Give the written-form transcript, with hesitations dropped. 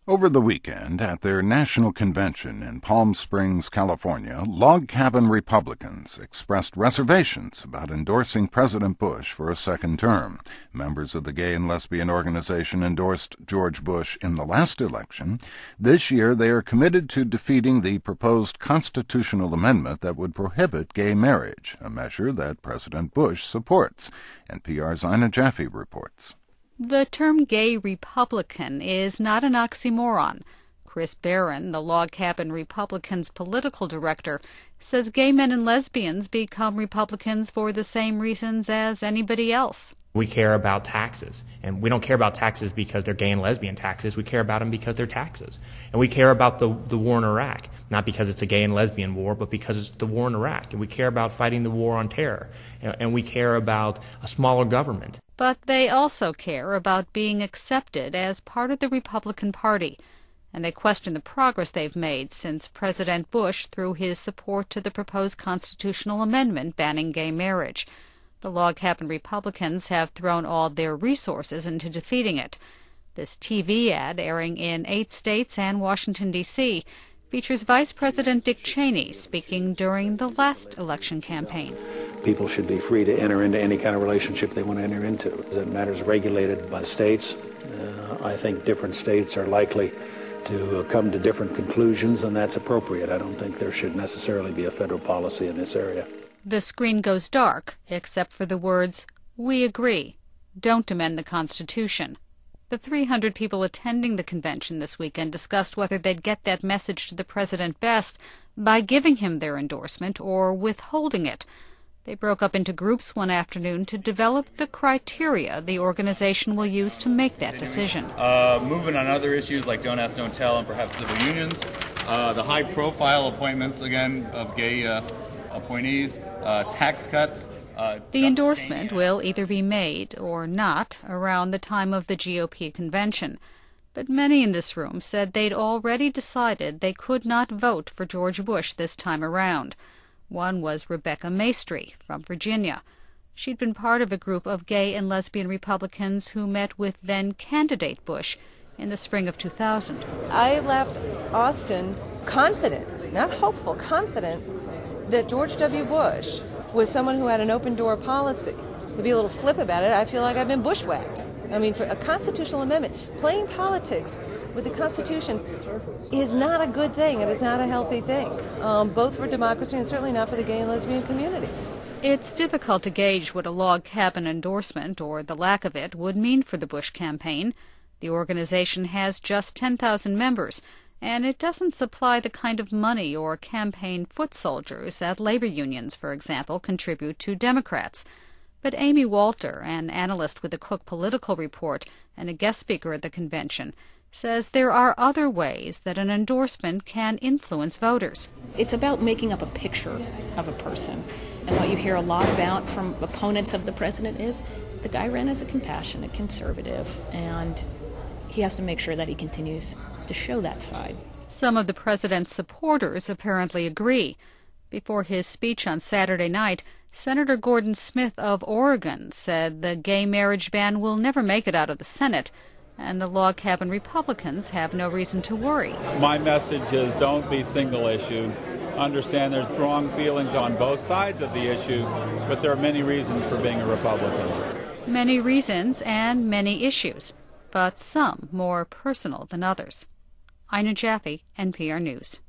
Over the weekend, at their national convention in Palm Springs, California, log cabin Republicans expressed reservations about endorsing President Bush for a second term. Members of the gay and lesbian organization endorsed George Bush in the last election. This year, they are committed to defeating the proposed constitutional amendment that would prohibit gay marriage, a measure that President Bush supports. NPR's Ina Jaffe reports. The term gay Republican is not an oxymoron. Chris Barron, the Log Cabin Republicans political director, says gay men and lesbians become Republicans for the same reasons as anybody else. We care about taxes, and we don't care about taxes because they're gay and lesbian taxes. We care about them because they're taxes. And we care about the war in Iraq, not because it's a gay and lesbian war, but because it's the war in Iraq. And we care about fighting the war on terror, and we care about a smaller government. But they also care about being accepted as part of the Republican Party, and they question the progress they've made since President Bush threw his support to the proposed constitutional amendment banning gay marriage. The Log Cabin Republicans have thrown all their resources into defeating it. This TV ad, airing in 8 states and Washington, D.C., features Vice President Dick Cheney speaking during the last election campaign. People should be free to enter into any kind of relationship they want to enter into. That matter is regulated by states. I think different states are likely to come to different conclusions, and that's appropriate. I don't think there should necessarily be a federal policy in this area. The screen goes dark, except for the words, "We agree. Don't amend the Constitution." The 300 people attending the convention this weekend discussed whether they'd get that message to the president best by giving him their endorsement or withholding it. They broke up into groups one afternoon to develop the criteria the organization will use to make that decision. Movement on other issues like don't ask, don't tell, and perhaps civil unions. The high-profile appointments, again, of gay appointees, tax cuts. The endorsement will either be made or not around the time of the GOP convention. But many in this room said they'd already decided they could not vote for George Bush this time around. One was Rebecca Maestri from Virginia. She'd been part of a group of gay and lesbian Republicans who met with then-candidate Bush in the spring of 2000. I left Austin confident, not hopeful, confident that George W. Bush was someone who had an open-door policy. To be a little flip about it, I feel like I've been bushwhacked. I mean, for a constitutional amendment, playing politics with the Constitution is not a good thing. It is not a healthy thing, both for democracy and certainly not for the gay and lesbian community. It's difficult to gauge what a log cabin endorsement, or the lack of it, would mean for the Bush campaign. The organization has just 10,000 members, and it doesn't supply the kind of money or campaign foot soldiers that labor unions, for example, contribute to Democrats. But Amy Walter, an analyst with the Cook Political Report and a guest speaker at the convention, says there are other ways that an endorsement can influence voters. It's about making up a picture of a person. And what you hear a lot about from opponents of the president is the guy ran as a compassionate conservative, and he has to make sure that he continues to show that side. Some of the president's supporters apparently agree. Before his speech on Saturday night, Senator Gordon Smith of Oregon said the gay marriage ban will never make it out of the Senate, and the Log Cabin Republicans have no reason to worry. My message is don't be single-issued. Understand there's strong feelings on both sides of the issue, but there are many reasons for being a Republican. Many reasons and many issues, but some more personal than others. Ina Jaffe, NPR News.